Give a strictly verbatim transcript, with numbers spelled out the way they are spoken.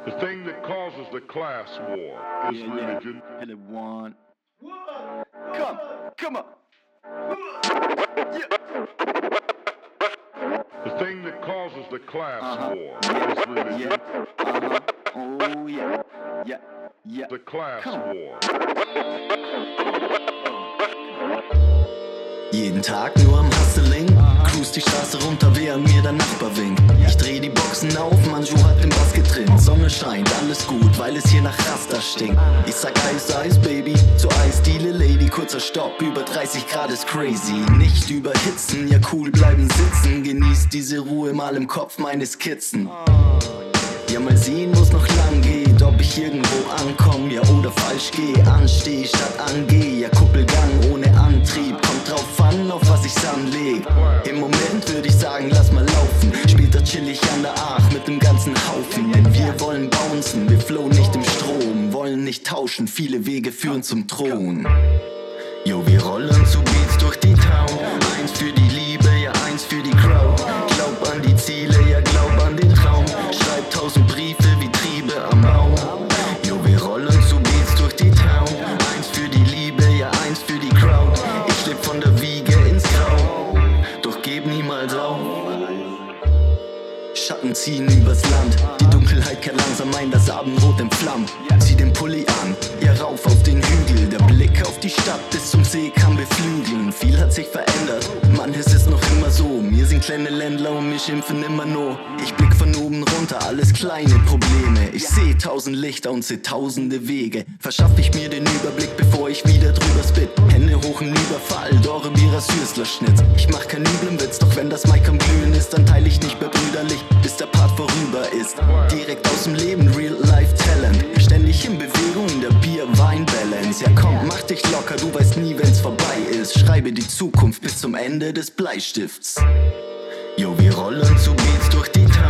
The thing that causes the class war is yeah, religion. Yeah. And it want. Come, come on. Yeah. The thing that causes the class Uh-huh. war Yeah. is religion. Yeah. Uh-huh. Oh yeah. Yeah. Yeah. The class Come on. war. Jeden Tag nur am Hustling, cruise die Straße runter, während mir der Nachbar winkt. Ich dreh die Boxen auf, Manju hat den Bass getrimmt. Sonne scheint, alles gut, weil es hier nach Rasta stinkt. Ich sag Eis, Eis, Baby, zur Eisdiele, Lady. Kurzer Stopp, über dreißig Grad ist crazy. Nicht überhitzen, ja cool, bleiben sitzen. Genießt diese Ruhe mal im Kopf, meine Skizzen. Ja, mal sehen, wo's noch lang geht. Ob ich irgendwo ankomm, ja oder falsch geh. Ansteh statt angeh, ja Kuppelgang ohne Antrieb. Kommt drauf an, auf was ich's anleg. Im Moment würd ich sagen, lass mal laufen. Später chill ich an der Aach mit dem ganzen Haufen. Denn wir wollen bouncen, wir flowen nicht im Strom. Wollen nicht tauschen, viele Wege führen zum Thron. Jo, wir rollen zu Beats durch die Town. Eins für die Liebe, ja eins für die Crowd. Glaub an die Ziele, ja glaub an den Traum. Schreib tausend Briefe wie Triebe am Baum. Jo, wir rollen zu Beats durch die Town. Eins für die Liebe, ja eins für die Crowd. Ich schlüpf von der Wiege ins Grau, doch geb niemals auf. Schatten ziehen übers Land, die Dunkelheit kehrt langsam ein, das Abendrot entflammt. Zieh den Pulli an, ja rauf auf den Hügel. Der Blick auf die Stadt bis zum See kann beflügeln. Viel hat sich verändert, manches ist noch immer so. Wir sind kleine Ländler und wir schimpfen immer nur. Ich blick von oben runter, alles kleine Probleme. Ich seh tausend Lichter und seh tausende Wege. Verschaff ich mir den Überblick, bevor ich wieder drüber spit. Hände hoch im Überfall, Dore wie Rasürslerschnitt. Ich mach keinen üblen Witz, doch wenn das Mic am Glühen ist, dann teile ich nicht mehr brüderlich, bis der Part vorüber ist. Direkt aus dem Leben, Real-Life-Talent. Ständig in Bewegung, der Bier-Wein-Balance. Ja komm, mach dich locker, du weißt nie, wenn's vorbei ist. Schreibe die Zukunft bis zum Ende des Bleistifts. Jo, wir rollen zu Beats durch die Town.